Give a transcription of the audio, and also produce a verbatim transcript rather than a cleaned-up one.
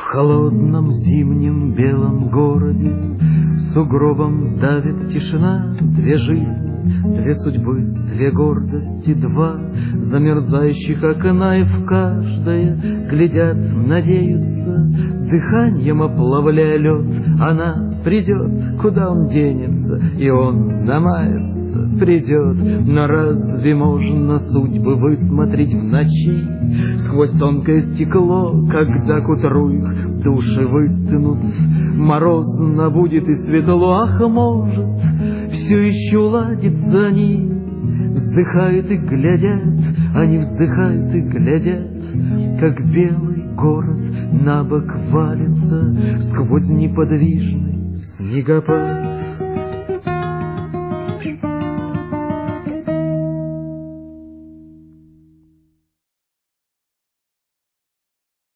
холодном зимнем белом городе сугробом давит тишина. Две жизни, две судьбы, две гордости, два замерзающих окна, и в каждое глядят, надеются, дыханием оплавляя лед. Она придет, куда он денется, и он намается, придет. Но разве можно судьбы высмотреть в ночи сквозь тонкое стекло, когда к утру их души выстынут? Морозно будет и светло, ах, может, все еще ладится они. Вздыхают и глядят, они вздыхают и глядят, как белый город на бок валится сквозь неподвижный снегопад.